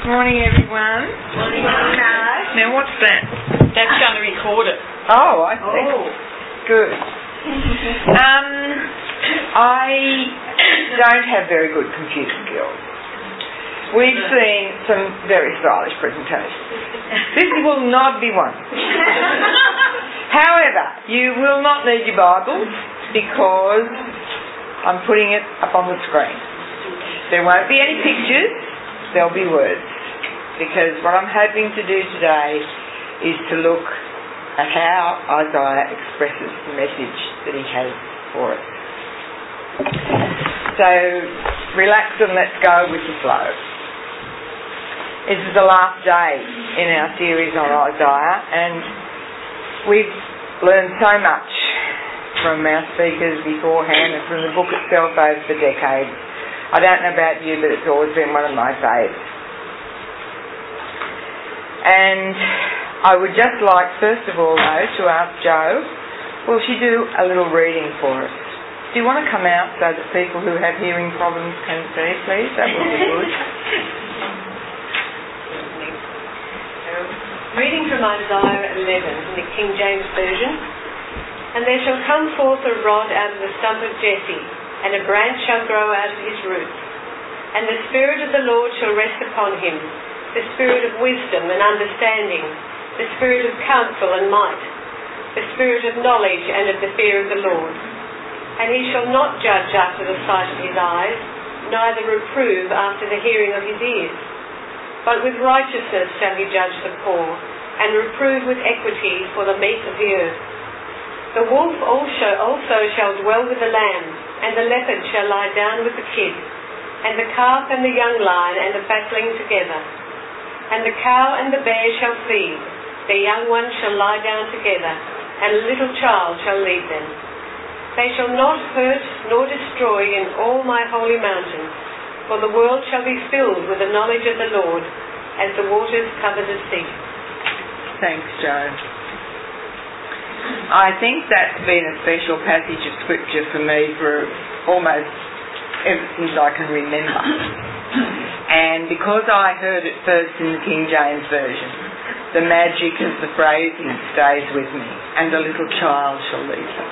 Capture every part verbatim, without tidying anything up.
Morning, everyone. Morning, guys. Now, what's that? That's going to record it. Oh, I see. Oh. Good. um, I don't have very good computer skills. We've seen some very stylish presentations. This will not be one. However, you will not need your Bibles because I'm putting it up on the screen. There won't be any pictures, there'll be words. Because what I'm hoping to do today is to look at how Isaiah expresses the message that he has for us. So, relax and let's go with the flow. This is the last day in our series on Isaiah, and we've learned so much from our speakers beforehand and from the book itself over the decades. I don't know about you, but it's always been one of my favourites. And I would just like, first of all, though, to ask Jo, will she do a little reading for us? Do you want to come out so that people who have hearing problems can see, please? That would be good. Reading from Isaiah eleven in the King James Version. And there shall come forth a rod out of the stump of Jesse, and a branch shall grow out of his roots. And the Spirit of the Lord shall rest upon him, the Spirit of wisdom and understanding, the Spirit of counsel and might, the Spirit of knowledge and of the fear of the Lord. And he shall not judge after the sight of his eyes, neither reprove after the hearing of his ears. But with righteousness shall he judge the poor, and reprove with equity for the meat of the earth. The wolf also, also shall dwell with the lamb, and the leopard shall lie down with the kid, and the calf and the young lion and the fatling together. And the cow and the bear shall feed, their young ones shall lie down together, and a little child shall lead them. They shall not hurt nor destroy in all my holy mountain, for the world shall be filled with the knowledge of the Lord, as the waters cover the sea. Thanks, Jo. I think that's been a special passage of scripture for me for almost ever since I can remember. And because I heard it first in the King James Version, the magic of the phrasing stays with me, and a little child shall lead them.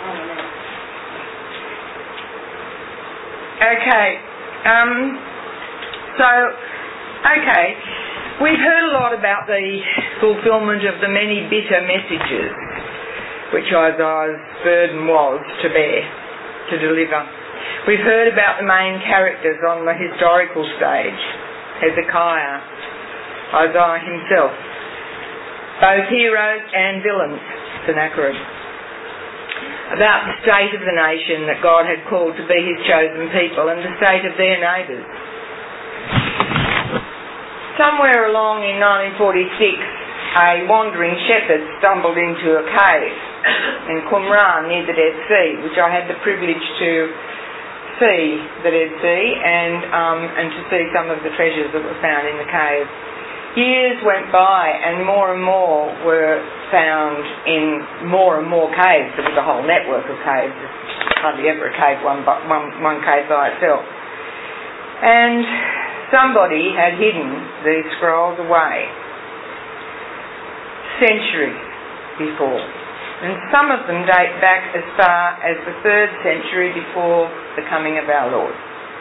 Okay, um, so, okay, we've heard a lot about the fulfilment of the many bitter messages which Isaiah's burden was to bear, to deliver. We've heard about the main characters on the historical stage, Hezekiah, Isaiah himself, both heroes and villains, Sennacherib, about the state of the nation that God had called to be his chosen people and the state of their neighbours. Somewhere along in nineteen forty-six, a wandering shepherd stumbled into a cave in Qumran near the Dead Sea, which I had the privilege to see the Dead Sea and um, and to see some of the treasures that were found in the cave. Years went by and more and more were found in more and more caves. There was a whole network of caves. There's hardly ever a cave, one, one, one cave by itself. And somebody had hidden these scrolls away centuries before. And some of them date back as far as the third century before the coming of our Lord.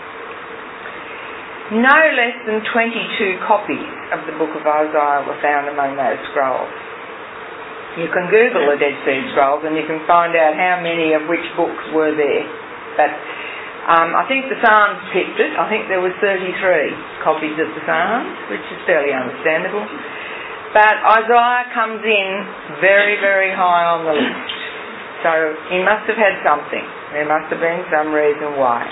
No less than twenty-two copies of the book of Isaiah were found among those scrolls. You can Google the Dead Sea Scrolls and you can find out how many of which books were there. But um, I think the Psalms picked it. I think there were thirty-three copies of the Psalms, which is fairly understandable. But Isaiah comes in very, very high on the list. So he must have had something. There must have been some reason why.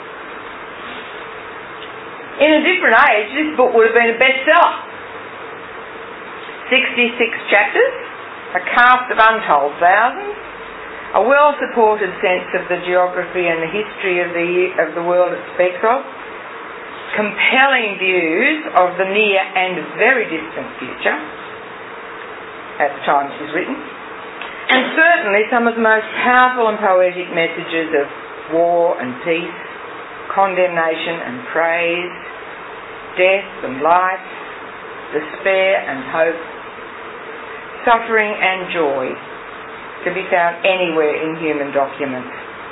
In a different age, this book would have been a bestseller. sixty-six chapters, a cast of untold thousands, a well-supported sense of the geography and the history of the of the world it speaks of, compelling views of the near and very distant future at the time it was written, and certainly some of the most powerful and poetic messages of war and peace, condemnation and praise, death and life, despair and hope, suffering and joy to be found anywhere in human documents.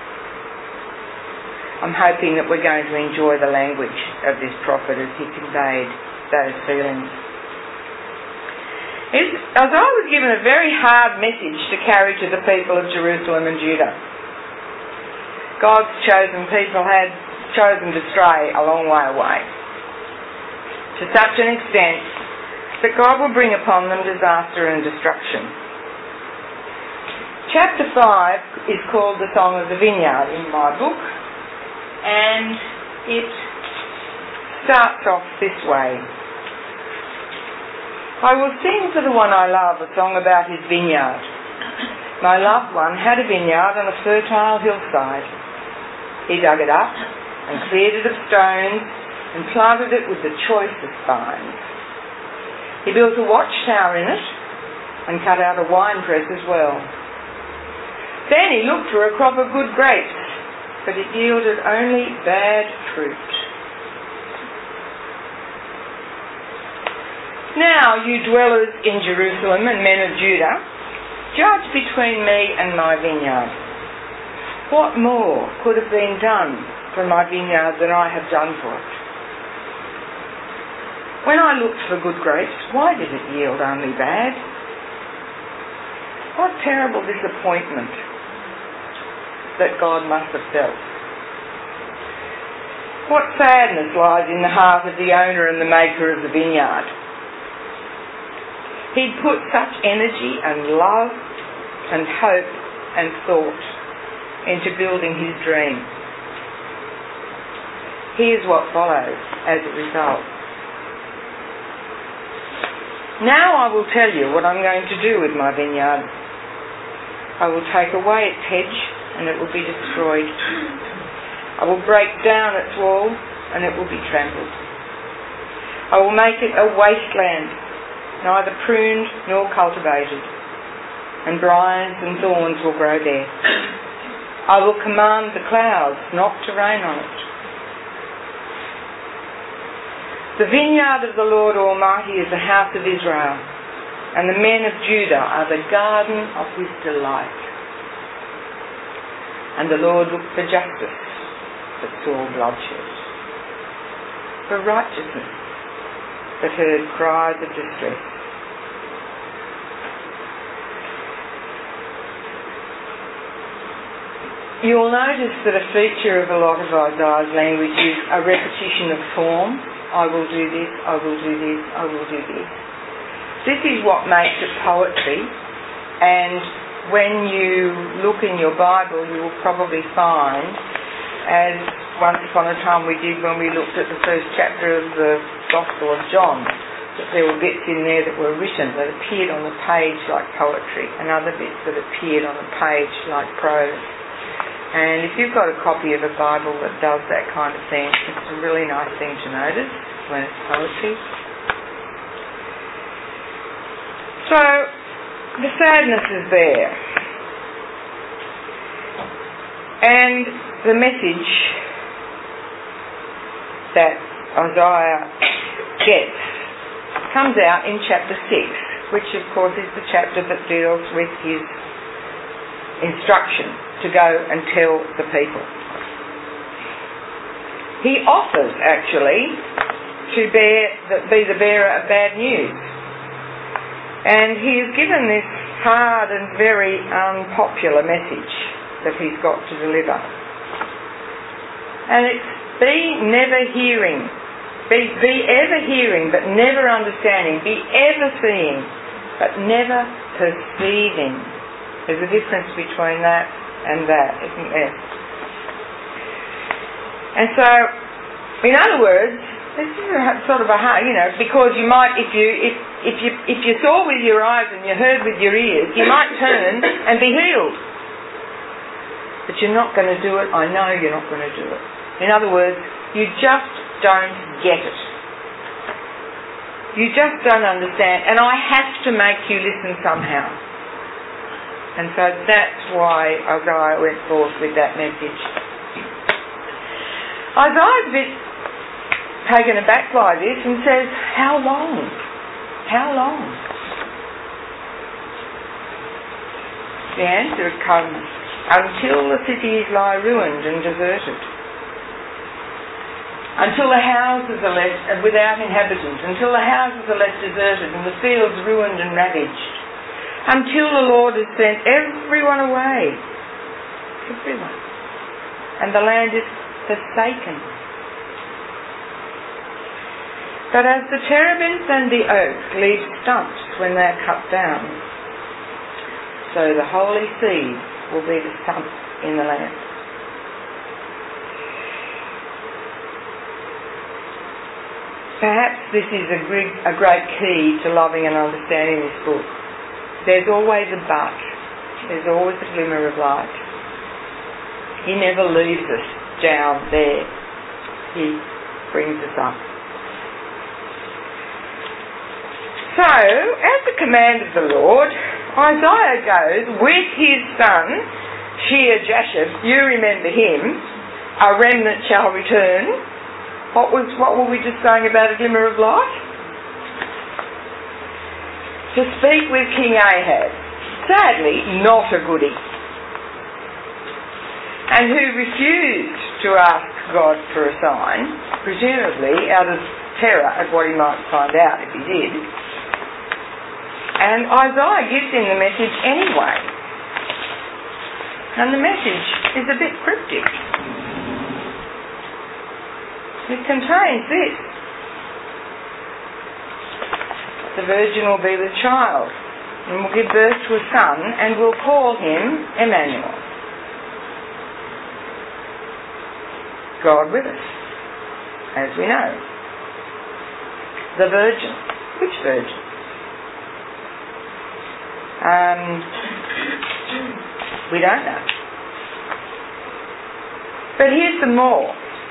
I'm hoping that we're going to enjoy the language of this prophet as he conveyed those feelings. Isaiah was given a very hard message to carry to the people of Jerusalem and Judah. God's chosen people had chosen to stray a long way away, to such an extent that God will bring upon them disaster and destruction. Chapter five is called the Song of the Vineyard in my book, and it starts off this way. I will sing for the one I love a song about his vineyard. My loved one had a vineyard on a fertile hillside. He dug it up and cleared it of stones and planted it with the choicest vines. He built a watchtower in it and cut out a winepress as well. Then he looked for a crop of good grapes, but it yielded only bad fruit. Now, you dwellers in Jerusalem and men of Judah, judge between me and my vineyard. What more could have been done for my vineyard than I have done for it? When I looked for good grapes, why did it yield only bad? What terrible disappointment that God must have felt. What sadness lies in the heart of the owner and the maker of the vineyard. He'd put such energy and love and hope and thought into building his dream. Here's what follows as a result. Now I will tell you what I'm going to do with my vineyard. I will take away its hedge and it will be destroyed. I will break down its wall and it will be trampled. I will make it a wasteland, neither pruned nor cultivated, and briars and thorns will grow there. I will command the clouds not to rain on it. The vineyard of the Lord Almighty is the house of Israel, and the men of Judah are the garden of his delight. And the Lord looked for justice, but saw bloodshed, for righteousness, but heard cries of distress. You will notice that a feature of a lot of Isaiah's language is a repetition of form. I will do this, I will do this, I will do this. This is what makes it poetry, and when you look in your Bible you will probably find, as once upon a time we did when we looked at the first chapter of the Gospel of John, that there were bits in there that were written that appeared on the page like poetry, and other bits that appeared on the page like prose. And if you've got a copy of a Bible that does that kind of thing, it's a really nice thing to notice when it's poetry. So, the sadness is there. And the message that Isaiah gets comes out in chapter six, which of course is the chapter that deals with his instruction to go and tell the people. He offers actually to bear, be the bearer of bad news. And he is given this hard and very unpopular message that he's got to deliver. And it's be never hearing, be, be ever hearing but never understanding, be ever seeing but never perceiving. There's a difference between that and that, isn't there? And so, in other words, this is sort of a, you know, because you might, if you if if you if you saw with your eyes and you heard with your ears, you might turn and be healed. But you're not going to do it. I know you're not going to do it. In other words, you just don't get it. You just don't understand, and I have to make you listen somehow. And so that's why Isaiah went forth with that message. Isaiah's a bit taken aback by this and says, how long? How long? The answer comes, until the cities lie ruined and deserted. Until the houses are left without inhabitants. Until the houses are left deserted and the fields ruined and ravaged. Until the Lord has sent everyone away. Everyone. And the land is forsaken. But as the terebinth and the oak leave stumps when they are cut down, so the holy seed will be the stump in the land. Perhaps this is a great, a great key to loving and understanding this book. There's always a but. There's always a glimmer of light. He never leaves us down there. He brings us up. So, at the command of the Lord, Isaiah goes with his son, Shear-Jashub. You remember him. A remnant shall return. What was what were we just saying about a glimmer of light? To speak with King Ahaz. Sadly, not a goodie. And who refused to ask God for a sign, presumably out of terror at what he might find out if he did. And Isaiah gives him the message anyway. And the message is a bit cryptic. It contains this. The virgin will be with child and will give birth to a son and will call him Emmanuel. God with us, as we know. The virgin. Which virgin? Um, we don't know. But here's the more.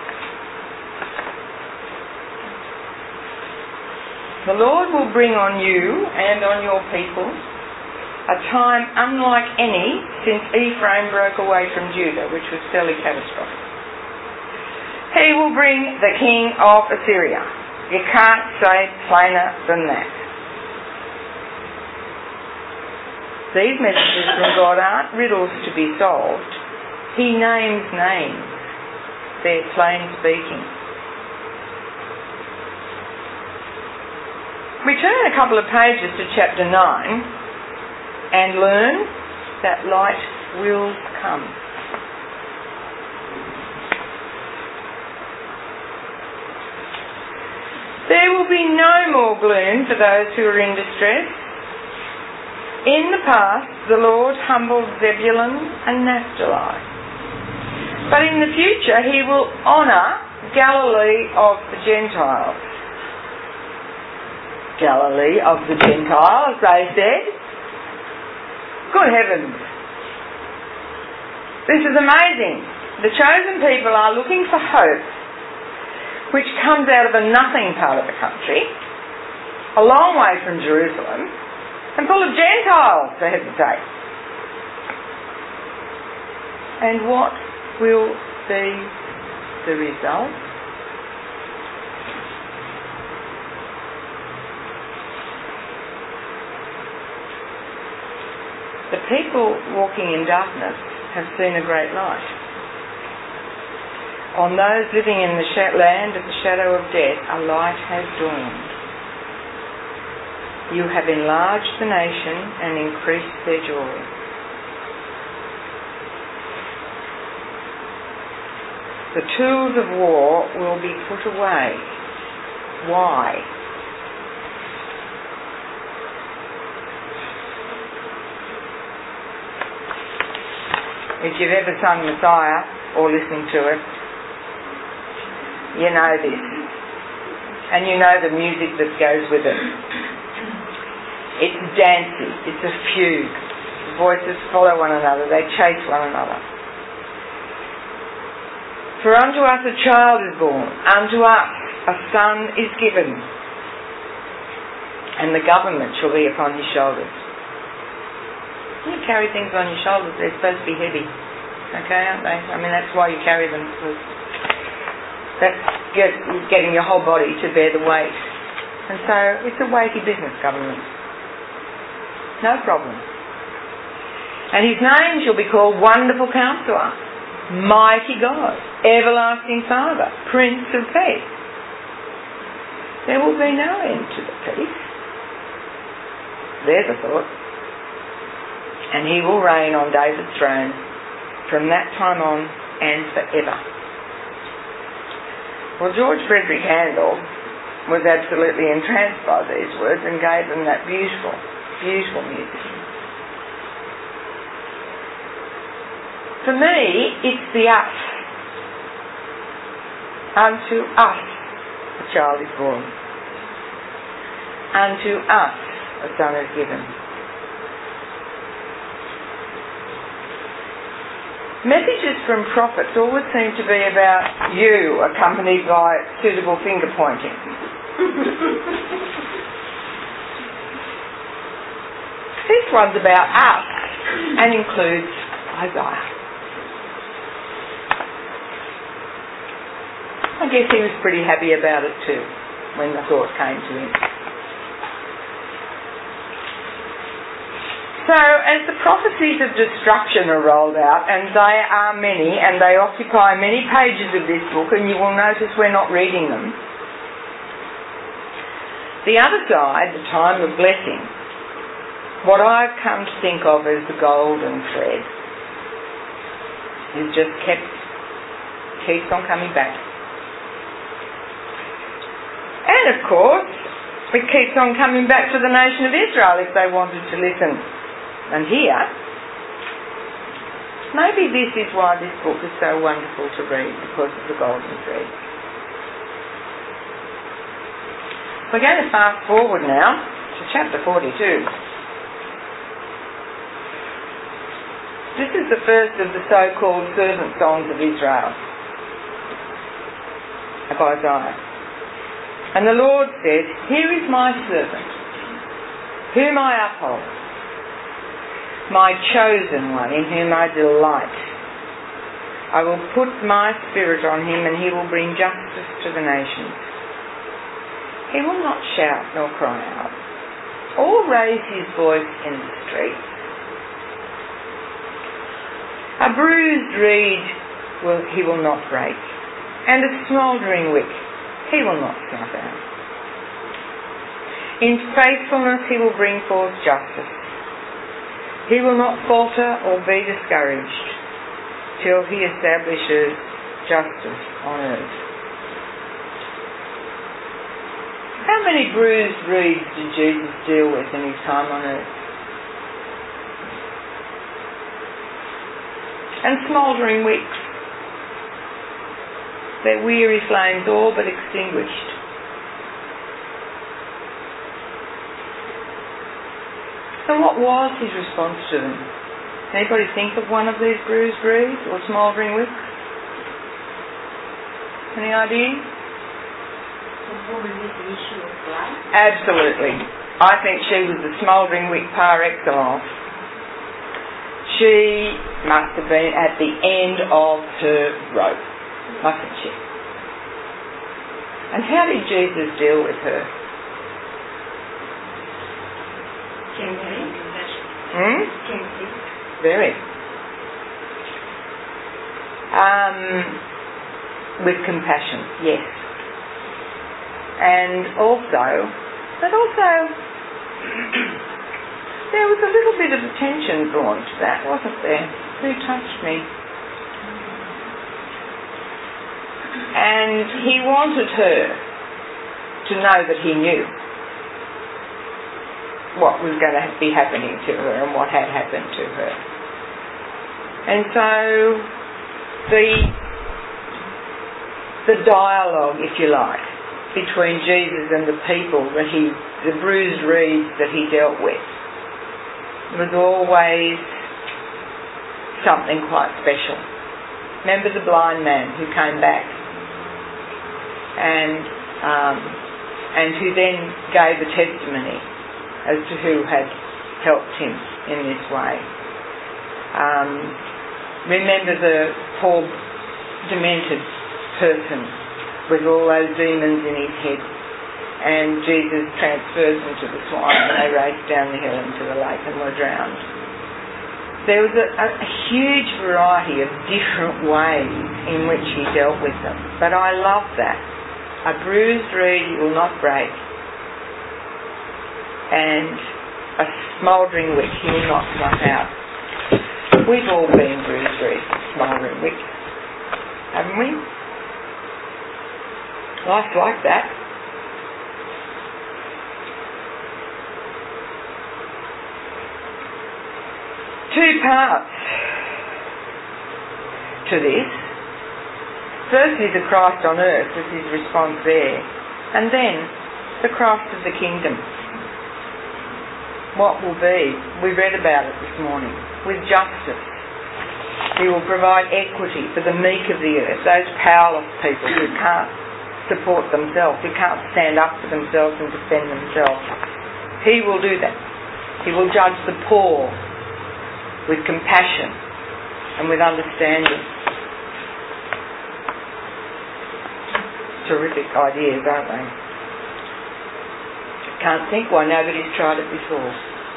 The Lord will bring on you and on your people a time unlike any since Ephraim broke away from Judah, which was fairly catastrophic. He will bring the king of Assyria. You can't say plainer than that. These messages from God aren't riddles to be solved. He names names. They're plain speaking. We turn a couple of pages to chapter nine and learn that light will come. There will be no more gloom for those who are in distress. In the past, the Lord humbled Zebulun and Naphtali. But in the future, he will honour Galilee of the Gentiles. Galilee of the Gentiles, they said. Good heavens. This is amazing. The chosen people are looking for hope, which comes out of a nothing part of the country, a long way from Jerusalem, and full of Gentiles, for heaven's sake. And what will be the result? The people walking in darkness have seen a great light. On those living in the land of the shadow of death, a light has dawned. You have enlarged the nation and increased their joy. The tools of war will be put away. Why? If you've ever sung Messiah or listened to it, you know this. And you know the music that goes with it. It's dancey. It's a fugue. The voices follow one another. They chase one another. For unto us a child is born. Unto us a son is given. And the government shall be upon his shoulders. When you carry things on your shoulders, they're supposed to be heavy. Okay, aren't they? I mean, that's why you carry them. That's get, getting your whole body to bear the weight. And so it's a weighty business, government. No problem. And his name shall be called Wonderful Counselor, Mighty God, Everlasting Father, Prince of Peace. There will be no end to the peace. There's a thought. And he will reign on David's throne from that time on and forever. Well, George Frederick Handel was absolutely entranced by these words and gave them that beautiful, beautiful music. For me, it's the us. Unto us a child is born. Unto us a son is given. Messages from prophets always seem to be about you, accompanied by suitable finger pointing. This one's about us and includes Isaiah. I guess he was pretty happy about it too when the thought came to him. So, as the prophecies of destruction are rolled out, and they are many, and they occupy many pages of this book, and you will notice we're not reading them, the other side, the time of blessing, what I've come to think of as the golden thread, is just kept, keeps on coming back. And of course, it keeps on coming back to the nation of Israel if they wanted to listen. And here, maybe this is why this book is so wonderful to read, because of the golden thread. We're going to fast forward now to chapter forty-two. This is the first of the so-called servant songs of Israel, of Isaiah. And the Lord said, "Here is my servant, whom I uphold, my chosen one, in whom I delight. I will put my spirit on him, and he will bring justice to the nations. He will not shout nor cry out, or raise his voice in the streets. A bruised reed will, he will not break, and a smouldering wick he will not snuff out. In faithfulness he will bring forth justice. He will not falter or be discouraged till he establishes justice on earth." How many bruised reeds did Jesus deal with in his time on earth? And smouldering wicks, their weary flames all but extinguished. So what was his response to them? Anybody think of one of these bruised reeds or smouldering wicks? Any idea? Absolutely. I think she was the smouldering wick par excellence. She must have been at the end of her rope, mustn't she? And how did Jesus deal with her? Hmm? Very. Um, with compassion, yes. And also, but also, there was a little bit of attention drawn to that, wasn't there? Who touched me? And he wanted her to know that he knew what was going to be happening to her and what had happened to her. And so the the dialogue, if you like, between Jesus and the people that he, the bruised reeds that he dealt with, was always something quite special. Remember the blind man who came back and um, and who then gave a testimony as to who had helped him in this way. Um, remember the poor demented person with all those demons in his head. And Jesus transfers them to the swine, and they raced down the hill into the lake and were drowned. There was a, a, a huge variety of different ways in which he dealt with them. But I love that. A bruised reed he will not break, and a smouldering wick he will not snuff out. We've all been bruised reeds, smouldering wicks, haven't we? Life's like that. Two parts to this. Firstly, the Christ on earth was his response there, and then the Christ of the kingdom. What will be? We read about it this morning. With justice. He will provide equity for the meek of the earth, those powerless people who can't support themselves, who can't stand up for themselves and defend themselves. He will do that. He will judge the poor with compassion and with understanding. Terrific ideas, aren't they? Can't think why nobody's tried it before.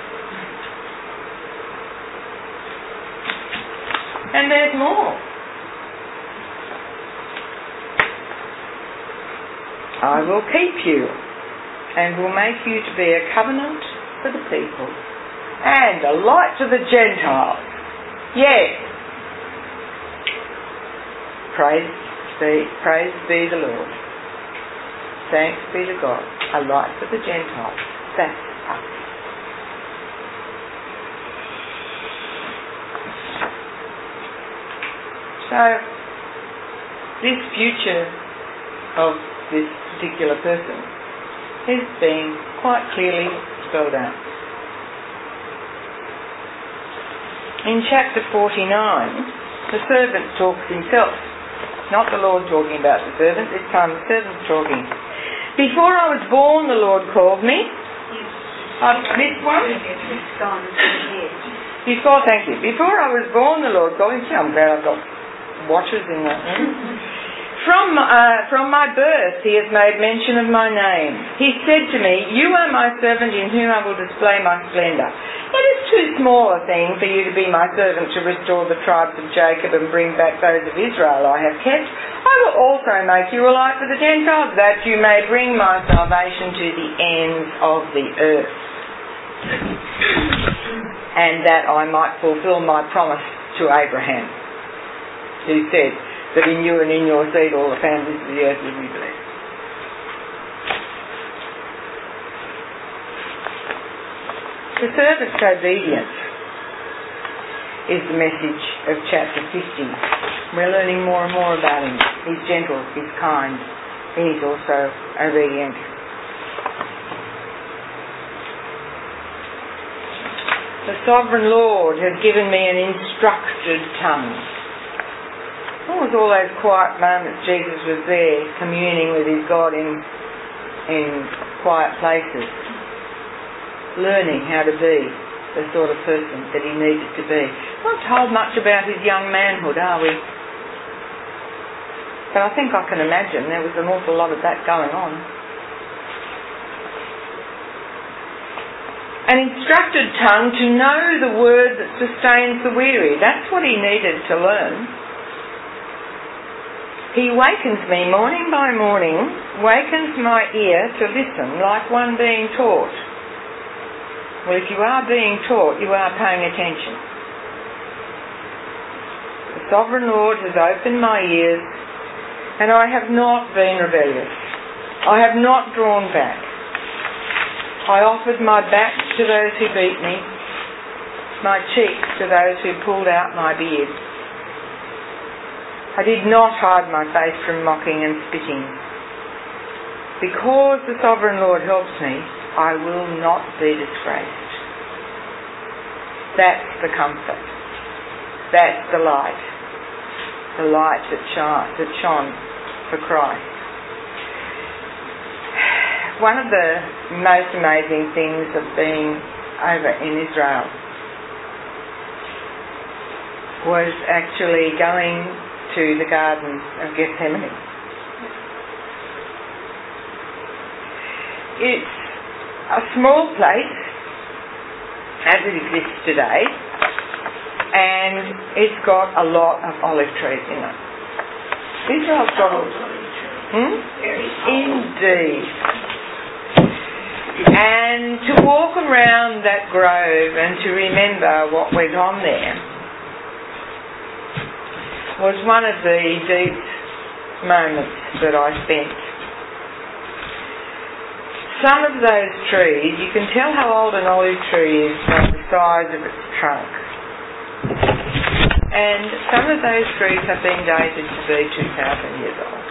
And there's more. I will keep you and will make you to be a covenant for the people and a light to the Gentiles. Yes. Praise be, praise be the Lord. Thanks be to God. A light for the Gentiles. That's us. So, this future of this particular person is being quite clearly spelled out. In chapter forty-nine, the servant talks himself. Not the Lord talking about the servant, this time the servant's talking. Before I was born, the Lord called me. I've missed one? Before, thank you. Before I was born, the Lord called me. I'm glad I've got watchers in that room. From, uh, from my birth he has made mention of my name. He said to me, you are my servant in whom I will display my splendour. It is too small a thing for you to be my servant to restore the tribes of Jacob and bring back those of Israel I have kept. I will also make you a light for the Gentiles, that you may bring my salvation to the ends of the earth, and that I might fulfil my promise to Abraham, who said that in you and in your seed all the families of the earth will be blessed. The servant's obedience is the message of chapter fifty. We're learning more and more about him. He's gentle, he's kind, and he's also obedient. The sovereign Lord has given me an instructed tongue. What was all those quiet moments Jesus was there communing with his God in, in quiet places, learning how to be the sort of person that he needed to be. Not told much about his young manhood, are we? But I think I can imagine there was an awful lot of that going on. An instructed tongue to know the word that sustains the weary. That's what he needed to learn. He wakens me morning by morning, wakens my ear to listen like one being taught. Well, if you are being taught, you are paying attention. The sovereign Lord has opened my ears, and I have not been rebellious. I have not drawn back. I offered my back to those who beat me, my cheeks to those who pulled out my beard. I did not hide my face from mocking and spitting. Because the sovereign Lord helps me, I will not be disgraced. That's the comfort. That's the light. The light that shone, that shone for Christ. One of the most amazing things of being over in Israel was actually going to the Garden of Gethsemane. it's a small place, as it exists today, and it's got a lot of olive trees in it. Israel's got a... Hmm? Indeed. And to walk around that grove and to remember what went on there was one of the deep moments that I spent. Some of those trees, you can tell how old an olive tree is by the size of its trunk. And some of those trees have been dated to be two thousand years old.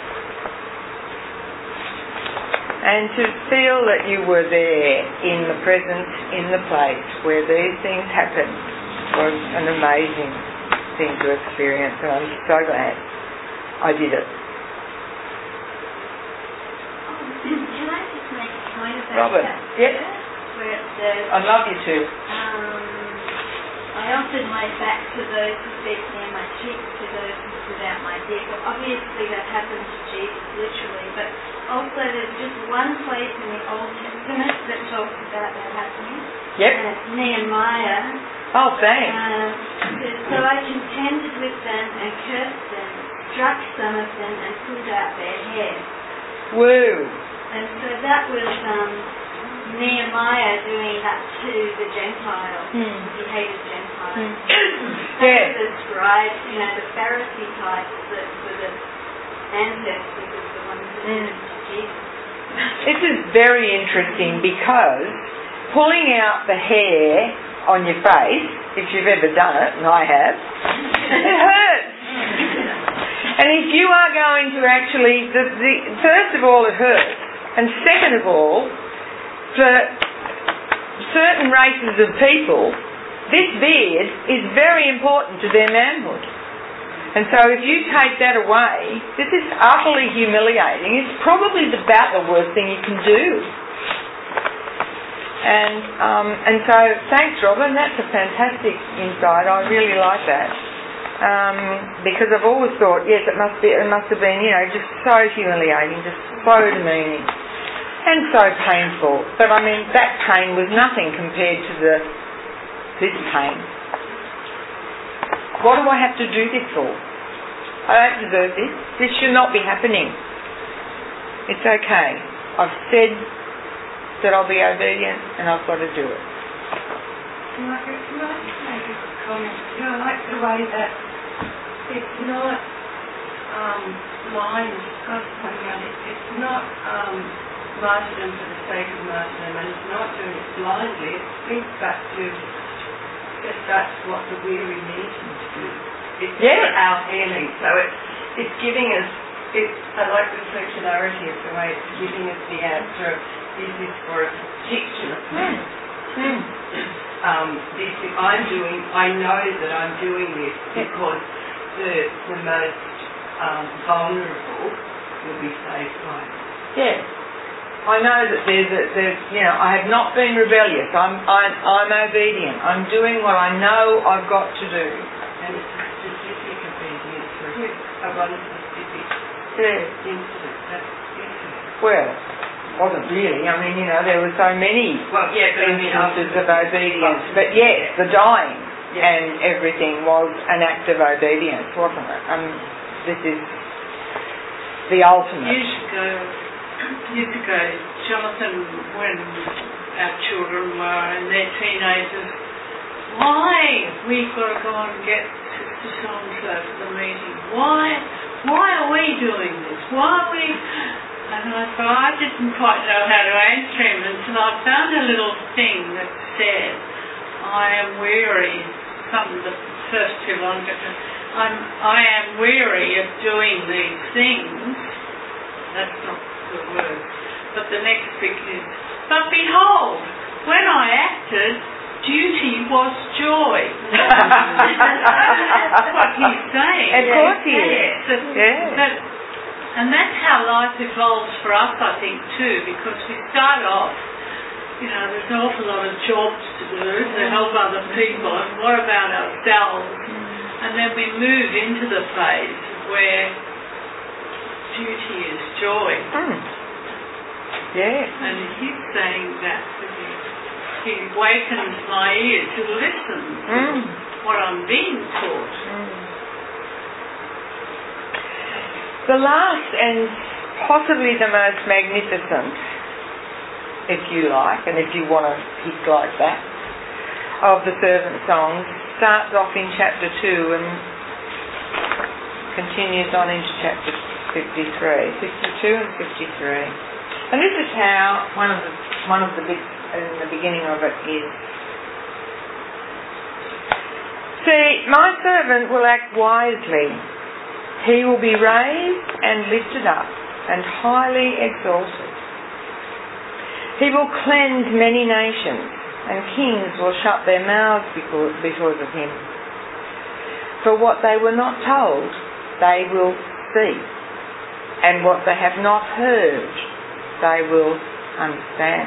And to feel that you were there in the present, in the place where these things happened was an amazing thing to experience, and I'm so glad I did it. Can I just make a point about Robert, that? yes? Where it says, I'd love you to. um, I often wave back to those who speak near my cheek, to those who sit out my dick. Well, obviously that happened to Jesus literally, but also there's just one place in the Old Testament that talks about that happening. Yep. And it's Nehemiah. Oh, thanks. Um, it says, so I contended with them and cursed them, struck some of them and pulled out their hair. Woo. And so that was um, Nehemiah doing that to the Gentiles, Hmm. the hated Gentiles. Hmm. That Yeah. was the scribes, you know, the Pharisee types that were the ancestors of the ones that Hmm. did it to Jesus. This is very interesting because pulling out the hair on your face, if you've ever done it, and I have, it hurts. And if you are going to actually, the, the, first of all it hurts, and second of all, for certain races of people, this beard is very important to their manhood. And so if you take that away, this is utterly humiliating. It's probably about the worst thing you can do. And um, and so thanks, Robin. That's a fantastic insight. I really like that. Um, because I've always thought, yes, it must be. It must have been, you know, just so humiliating, just so demeaning, and so painful. But I mean, that pain was nothing compared to the this pain. What do I have to do this for? I don't deserve this. This should not be happening. It's okay. I've said that I'll be obedient, and I've got to do it. Margaret, can I just make a comment? You know, I like the way that it's not um, blind, God's pointing out, it, it's not um, martyrdom for the sake of martyrdom, and it's not doing it blindly. It thinks back to that that's what the weary need to do. It's Yeah. for our healing. So it's, it's giving us, it, I like the circularity of the way it's giving us the answer of, is this for a particular purpose? Mm. Um, this I'm doing, I know that I'm doing this because the, the most um, vulnerable will be saved by it. Yeah. I know that there's, a, there's, you know, I have not been rebellious. I'm, I'm, I'm obedient. I'm doing what I know I've got to do. And it's a specific obedience for a one specific Yeah. incident. That's different. Well, wasn't really. I mean, you know, there were so many Well, yeah, but I mean, instances of obedience. But yes, the dying Yeah. and everything was an act of obedience, wasn't it? Um, this is the ultimate. Years ago, years ago, Jonathan, when our children were in their teenagers, why we've got to go and get Sister so-and-so for the meeting? Why? Why are we doing this? Why are we? And I thought, I didn't quite know how to answer him until I found a little thing that said, I am weary. Some of the first two lines, I'm, I am weary of doing these things. That's not the word. But the next bit is, but behold, when I acted, duty was joy. That's what he's saying. Of course he is. Yes. That, Yeah. that, and that's how life evolves for us, I think, too, because we start off, you know, there's an awful lot of jobs to do to help other people, and what about ourselves? And then we move into the phase where duty is joy. Mm. Yes. And he's saying that he wakens my ear to listen to Mm. what I'm being taught. Mm. The last and possibly the most magnificent, if you like, and if you want to pick like that, of the servant songs starts off in chapter two and continues on into chapter fifty-three, fifty-two and fifty-three. And this is how one of the one of the big in the beginning of it is. See, my servant will act wisely. He will be raised and lifted up and highly exalted. He will cleanse many nations, and kings will shut their mouths because, because of him. For what they were not told, they will see, and what they have not heard, they will understand.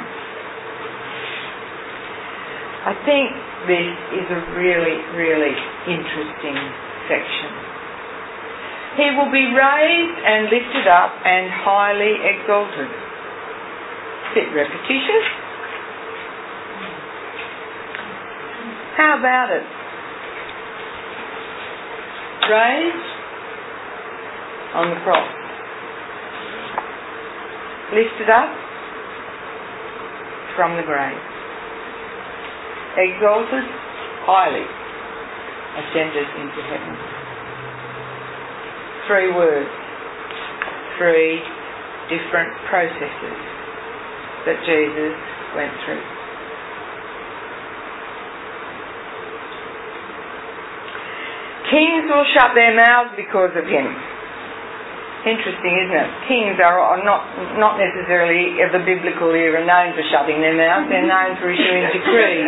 I think this is a really, really interesting section. He will be raised and lifted up and highly exalted. Bit repetitious. How about it? Raised on the cross. Lifted up from the grave. Exalted, highly ascended into heaven. Three words, three different processes that Jesus went through. Kings will shut their mouths because of him. Interesting, isn't it? Kings are not not necessarily of the biblical era known for shutting their mouths. They're known for issuing decrees.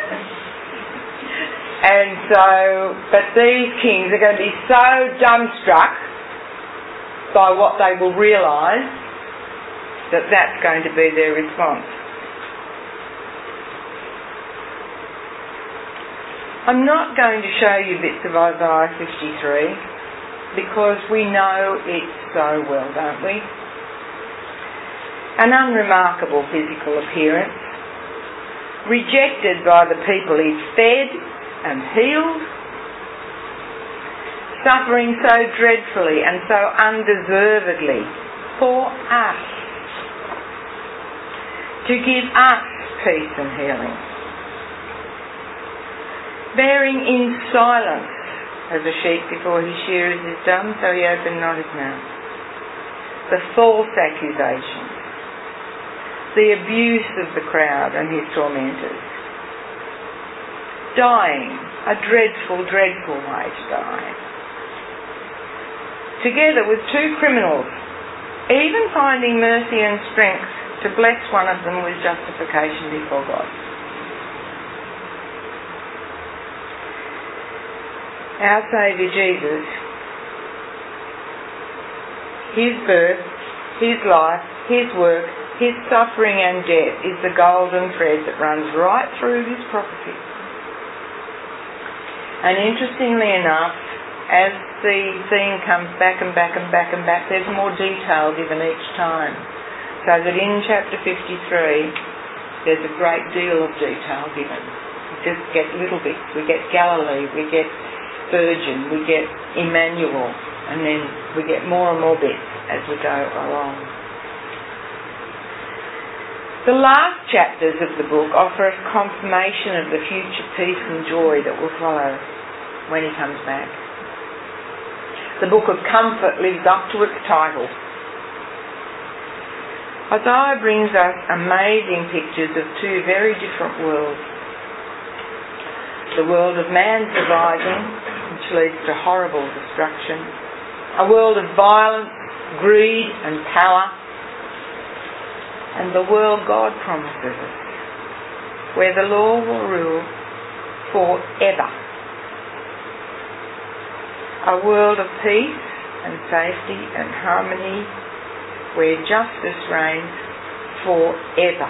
And so, but these kings are going to be so dumbstruck by what they will realise that that's going to be their response. I'm not going to show you bits of Isaiah fifty-three because we know it so well, don't we? An unremarkable physical appearance, rejected by the people he's fed and healed, suffering so dreadfully and so undeservedly for us, to give us peace and healing, bearing in silence as a sheep before his shearers is dumb, so he opened not his mouth. The false accusations, the abuse of the crowd and his tormentors, dying a dreadful, dreadful way to die, together with two criminals, even finding mercy and strength to bless one of them with justification before God. Our Saviour Jesus, his birth, his life, his work, his suffering and death is the golden thread that runs right through this prophecy. And interestingly enough, as the theme comes back and back and back and back, there's more detail given each time. So that in chapter fifty-three, there's a great deal of detail given. We just get little bits. We get Galilee, we get Virgin, we get Emmanuel, and then we get more and more bits as we go along. The last chapters of the book offer us confirmation of the future peace and joy that will follow when he comes back. The book of comfort lives up to its title. Isaiah brings us amazing pictures of two very different worlds. The world of man surviving, which leads to horrible destruction. A world of violence, greed and power. And the world God promises us, where the law will rule forever. A world of peace and safety and harmony, where justice reigns forever.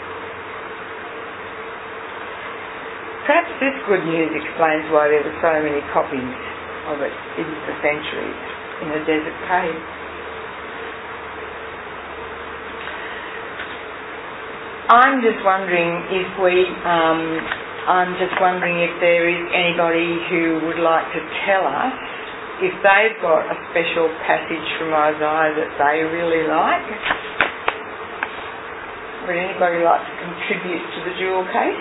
Perhaps this good news explains why there were so many copies of it in the centuries in a desert cave. I'm just wondering if we, um, I'm just wondering if there is anybody who would like to tell us if they've got a special passage from Isaiah that they really like. Would anybody like to contribute to the jewel case?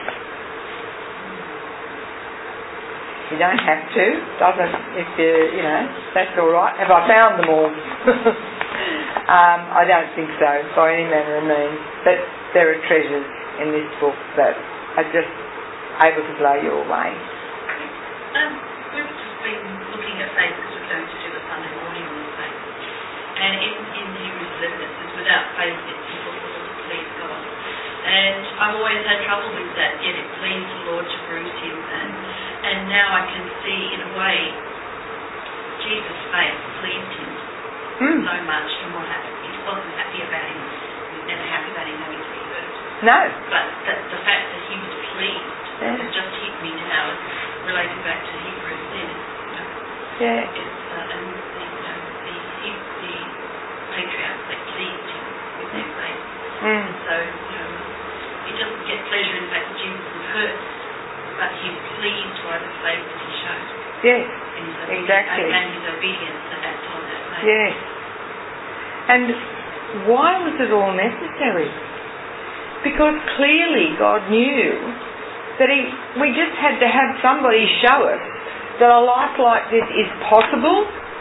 You don't have to. Doesn't, if you, you know, that's all right. Have I found them all? um, I don't think so, by any manner of means. But there are treasures in this book that are just able to blow you away. Um, we've just been looking at faith because we're going to do a Sunday morning on faith. And in, in Hebrews eleven it says, without faith it's impossible to please God. And I've always had trouble with that, yet it pleased the Lord to bruise him. And, and now I can see, in a way, Jesus' faith pleased him mm. so much from what happened. He wasn't happy about him. He was never happy about him having to be hurt. No. But the, the fact that he was pleased yeah. has just hit me now, relating back to Hebrews then. You know, yeah. It's, uh, and the, you know, the, the, the patriarchs, they pleased him with their faith. Mm. So, you know, he doesn't get pleasure in the fact that Jesus was hurt, but he's pleased by the faith that he showed. Yes, and his exactly. And his obedience at that time, that day. Yes. And why was it all necessary? Because clearly God knew that he, we just had to have somebody show us that a life like this is possible,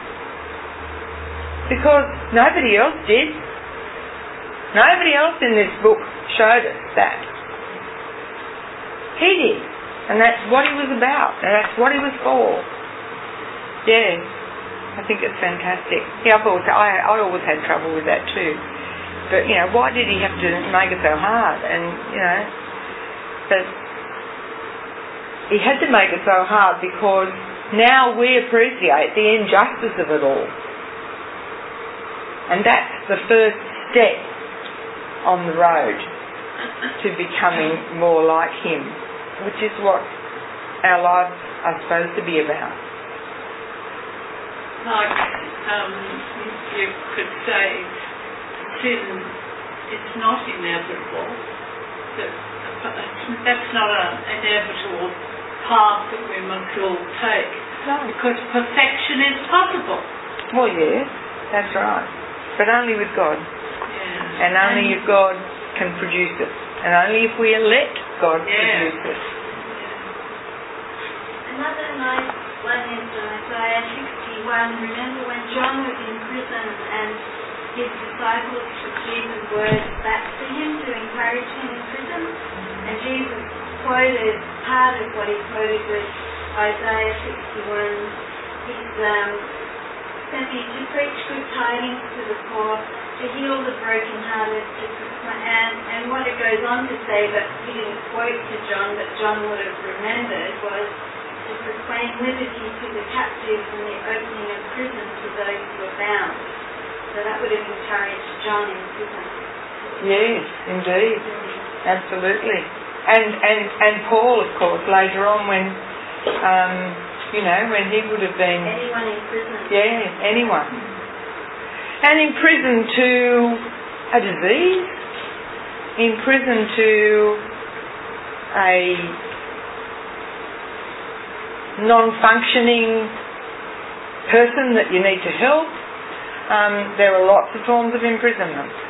because nobody else did. Nobody else in this book showed us that. He did. And that's what he was about. And that's what he was for. Yeah. I think it's fantastic. Yeah, I've always, I, I always had trouble with that too. But, you know, why did he have to make it so hard? And, you know, but he had to make it so hard because now we appreciate the injustice of it all. And that's the first step on the road to becoming more like him, which is what our lives are supposed to be about. Like, um, you could say, sin, it's not inevitable. That, that's not an inevitable path that we must all take. No. Because perfection is possible. Well, yes, that's right. But only with God. Yeah. And only and if God can produce it. And only if we let God yeah. produce it. Another nice one is Isaiah sixty-one. Remember when John was in prison and his disciples took Jesus' words back to him to encourage him in prison? And Jesus quoted, part of what he quoted was Isaiah sixty-one. He's um, sent me to preach good tidings to the poor, to heal the brokenhearted, to proclaim, and, and what it goes on to say, but he didn't quote to John, but John would have remembered, was to proclaim liberty to the captives and the opening of prison to those who are bound. So that would have encouraged John in prison. Yes, indeed. Absolutely. And, and, and Paul, of course, later on when, um, you know, when he would have been... Anyone in prison. Yeah, anyone. And in prison to a disease, in prison to a non-functioning person that you need to help. Um, there are lots of forms of imprisonment.